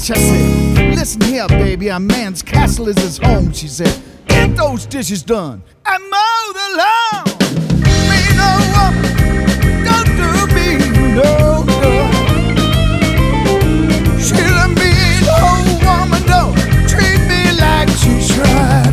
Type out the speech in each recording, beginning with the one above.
I said, listen here, baby, a man's castle is his home. She said, get those dishes done and mow the lawn. Me no woman, don't do me no good. She's a mean old woman, don't treat me like she should.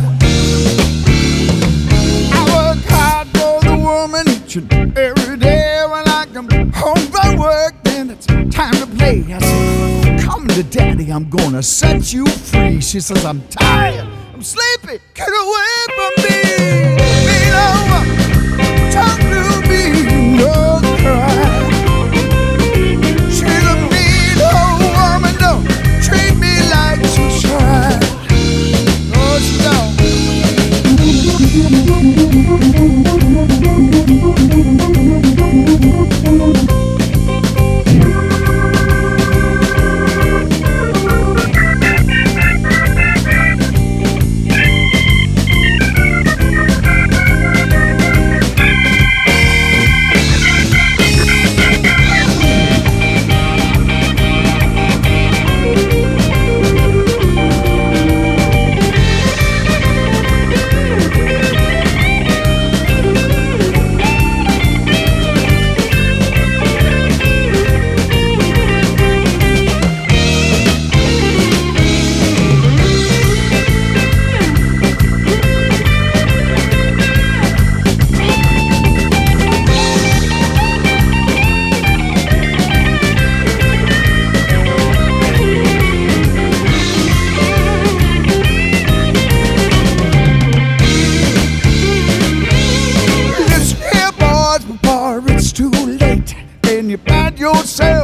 I work hard for the woman each and every day. When I come home from work, then it's time to play. I said, come to daddy, I'm gonna set you free. She says, I'm tired, I'm sleepy, get away from me. Me no woman, talk to me, no cry. She's a mean old woman, don't treat me like she should. No, she don't. It's too late, and you find yourself